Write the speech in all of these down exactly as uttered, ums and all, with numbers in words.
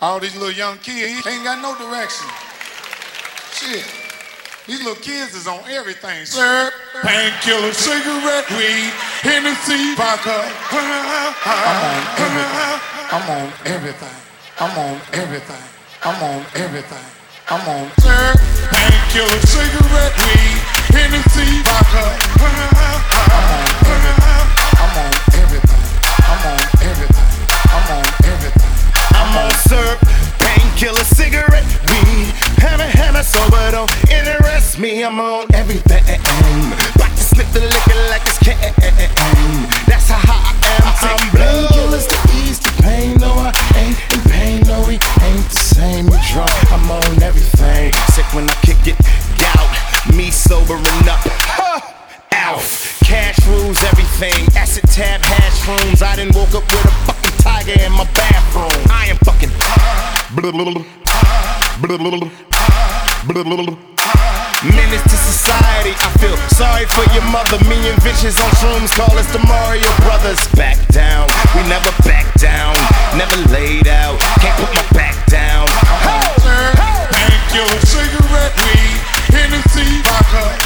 All these little young kids ain't got no direction. Shit. These little kids is on everything. Syrup, painkiller, cigarette, weed, Hennessy, vodka. I'm on everything. I'm on everything. I'm on everything. I'm on everything. I'm on syrup, painkiller, cigarette, weed, Hennessy, vodka. I'm on everything. I'm on everything. I'm on everything. I'm on syrup, painkiller, cigarette, weed, hammer, hammer, sober, don't interest me. I'm on everything. About to slip the liquor like it's can. That's how hot I am. I'm painkillers to ease the pain. No, I ain't in pain. No, we ain't the same. You drunk? I'm on everything. Sick when I kick it. Gout. Me sobering up. Huh. Out. Cash rules everything. Acid tab, hash rooms. I done woke up with a fucking tiger in my bathroom. I am fucking menace to society. I feel sorry for your mother. Me and Vicious on shrooms call us the Mario Brothers. Back down, we never back down. Never laid out, can't put my back down. Painkiller, cigarette, weed, Hennessy, vodka.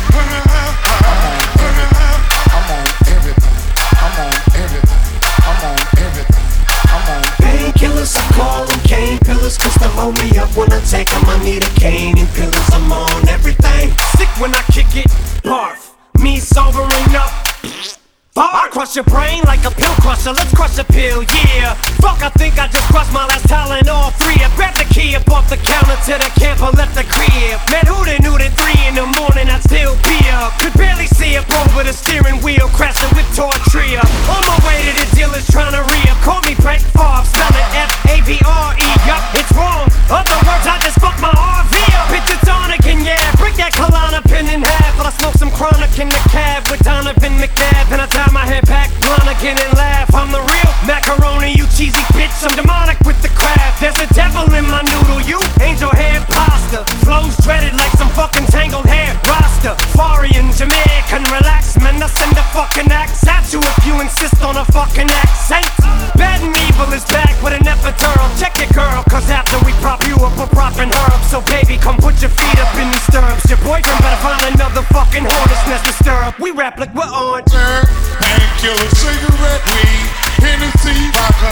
I'm on everything. I'm on everything. I'm on everything. I'm on painkillers, I call them cane pillars, cause they hold me up when I take them. I need a cane and pillars, I'm on everything. Sick when I kick it, barf, me sobering up. I crush your brain like a pill crusher, let's crush a pill, yeah. Fuck, I think I just crushed my last Tylenol three. I grabbed the key up off the counter to the camper, left the crib. Man, who they knew that three in the morning I'd still be up. Could barely see up over the steering wheel, crashing with Tortria. On my way to the dealers trying to re-up. Call me Brett Favre, spell it F A V R E. Yup, it's wrong. Other words, I just fucked my R V up. Bitch, it's on again, yeah. Break that Kalana pin in half. But I smoke some chronic in the cab with Donovan McNabb. And I tie my head back, blind again and laugh. I'm the real macaroni, you cheesy bitch. I'm demonic with the craft. There's a devil in my noodle, you angel hair pasta. Flows dreaded like some fucking tangled hair. Rasta, Farian, Jamaican, relax, man. I send a fucking axe at you if you insist on a fucking accent. Bad and evil is back with an epidural. Check it, girl, cause after we prop you up, we're propping her up. So baby, come put your feet up in these stirrups. Your boyfriend better find another fucking hornet's nest to stir up. We rap like we're on painkiller, cigarette, weed, Hennessy, vodka.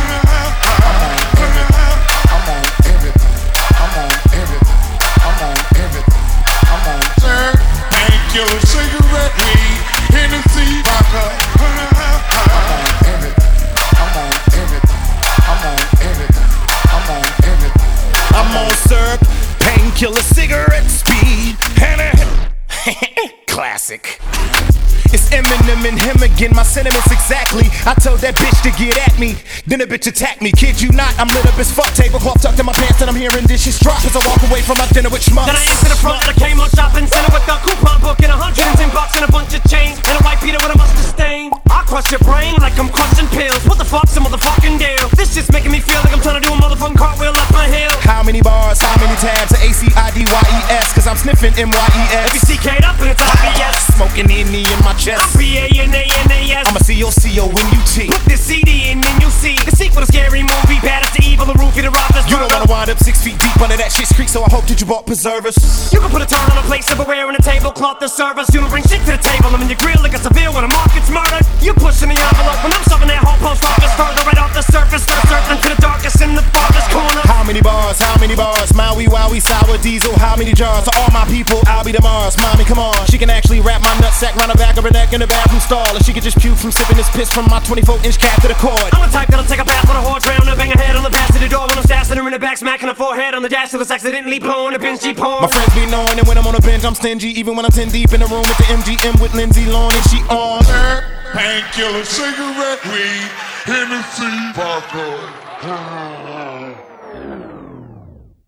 I'm on everything. I'm on everything. I'm on everything. I'm on painkiller, cigarette, weed, Hennessy, vodka. I'm on everything. I'm on everything. I'm on everything. I'm on everything. I'm on syrup, painkiller, cigarette, speed, Hannah. Classic. It's Eminem and him again, my sentiments exactly. I told that bitch to get at me, then the bitch attacked me. Kid you not, I'm lit up as fuck. Tablecloth tucked in my pants and I'm hearing dishes drop as I walk away from my dinner with schmucks. Then I answer the front of the Kmart shopping center with a coupon book and a hundred and ten bucks and a bunch of chains and a white Peter with a mustard stain. I crush your brain like I'm crushing pills. What the fuck's a motherfucking deal? This shit's making me feel like I'm trying to do a motherfucking cartwheel up my hill. How many bars, how many tabs, A C I D Y E S, cause I'm sniffing M Y E S. If you C K'd up and it's obvious. Smoking N E in my chest. I'm P A N A N A S. I'm a C O C O N U T. Put this C D in and you see the sequel to Scary Movie. Bad as the evil, the roof, the rob, the You don't wanna wind up six feet deep under that shit's creek, so I hope that you bought preservers. You can put a turn on a plate, silverware, and a tablecloth to serve us. You don't bring shit to the table. I'm in your grill like a severe when a market's murdered. You pushing the envelope when I'm shoving that whole post office further right off the surface. Start surfing to the darkest in the farthest corner. How many bars? How many bars? Maui, Wowie, sour diesel. How many jars? To all my people, I'll be the Mars. Mommy, come on. She can actually wrap my nutsack round the back of her neck in the bathroom stall. And she can just puke from sipping this piss from my twenty-four inch cap to the cord. I'm the type that'll take a bath with a whore, drown her, bang her head on the pass to the door when I'm stashing her in the back, smacking her forehead on the dash till it's accidentally blowing a binge G porn. My friends be knowing that when I'm on a bench, I'm stingy. Even when I'm ten deep in the room with the M G M with Lindsay Lohan and she on. Painkiller, cigarette, weed, Hennessy, vodka.